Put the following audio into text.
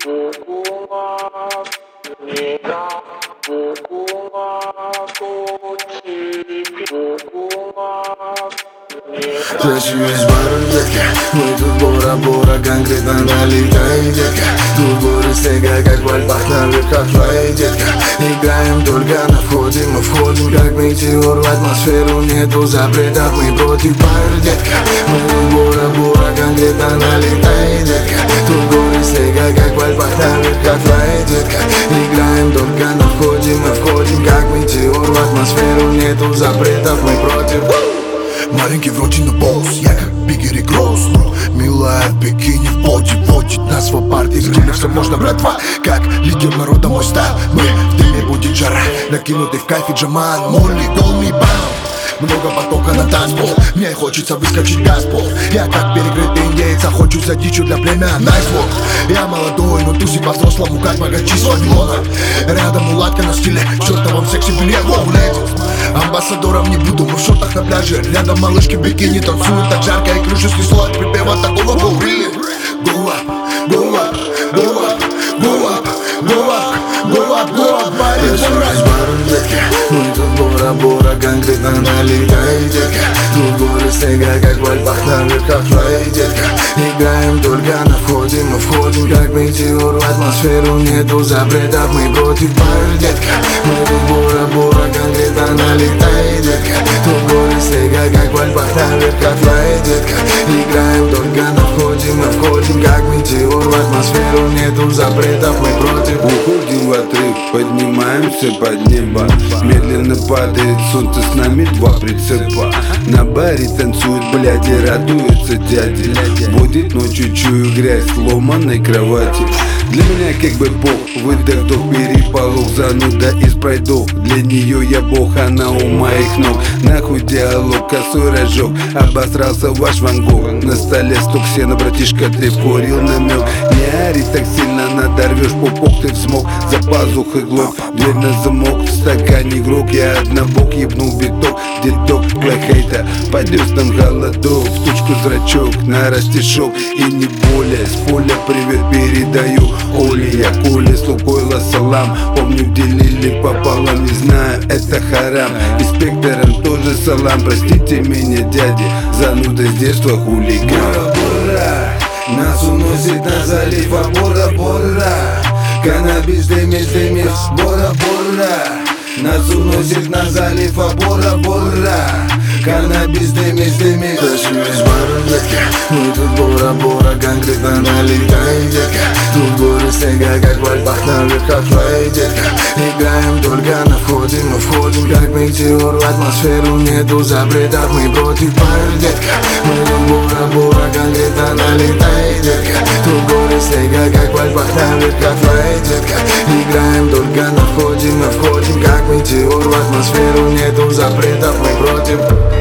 Зачем баром, детка? Мы тут бора-бора, конкретно налетай, детка. Тут горы снега, как в Альпах, на верхах твоей, детка. Играем только на входе, мы входим как метеор в атмосферу. Нету запретов, мы против пар, детка. Мы тут бора-бора, конкретно налетай, детка. Тут горы снега, как в Альпах, на верхах твоей, детка. Играем только на входе, мы входим как метеор в атмосферу. Нету запретов, мы против. Маленький вроде на босс, я как Биггери Гросс. Милая в бикини в боди водит нас в парке. Скинем все можно, братва, как лидер народа мой стайл. Мы в дыме, будет жара, накинутый в кайфе джаман. Молли, долми, бам. Много потока на танцпол, мне хочется выскочить газпол. Я как перекрытый индеец, охочусь за дичью для племя. Nice walk. Я молодой, но тусит по-взрослому, как богачи с Вавилона. Рядом мулатка на стиле, в чертовом сексе белье. Воу, леди, амбассадором не буду, мы в шортах на пляже. Рядом малышки в бикини танцуют так жарко, и крышу снесло от припева такого. Go really, go up, go up, go up, go up, go up, go up, go up, парень, мы тут бора-бора, конкретно налетай, детка. Тут горы снега, как в Альпах, на верхах твоей, детка. Играем только на входе, мы входим как метеор в атмосферу. Нету запретов, мы против пар, детка. Мы тут бора-бора, конкретно налетай, детка. Тут горы снега, как в Альпах, на верхах твоей, детка. Играем только на входе, мы входим как метеор в атмосферу. Нету запретов, мы против. Уходим в отрыв, поднимаемся под небо. Медленно падает солнце, с нами два прицепа. На баре танцуют бляди, радуются дяди. Водит ночью, чую грязь сломанной кровати. Для меня как бы бог, выдох, вдох, переполох. Зануда из пройдов, для нее я бог, она у моих ног. Нахуй диалог, косой рожок, обосрался ваш Ван Гог. На столе стук сена, братишка, ты вкурил намек. Не ори так сильно, надорвешь пупок, ты взмок. За пазухой глок, дверь на замок. В стакане игрок, я однобок, ебнул биток. Дедок, плохейта, пойдешь там голодок. В тучку зрачок, на растишок и не более. С поля привет передаю Оле, я Коле, с Лукойла салам. Помню, делили пополам, не знаю, это харам. Инспекторам тоже салам, простите меня, дяди, зануда с детства хулиган. Бора-бора, нас уносит на залив, а бора-бора. Каннабис дымит, дымит, бора-бора. Нас уносит на залив, а бора-бора. Каннабис дымит, дымит. Зачем баром, детка? Мы тут бора-бора, конкретно налетай, детка. Тут горы снега, как в Альпах, на верхах твоей, детка. Играем только на входе, мы входим как метеор в атмосферу. Нету запретов, мы против пар, детка. Мы тут бора-бора, конкретно налетай, детка. Тут горы снега, как в Альпах, на верхах твоей, детка. Играем только на входе, мы входим как метеор в атмосферу. Нету запретов, мы против.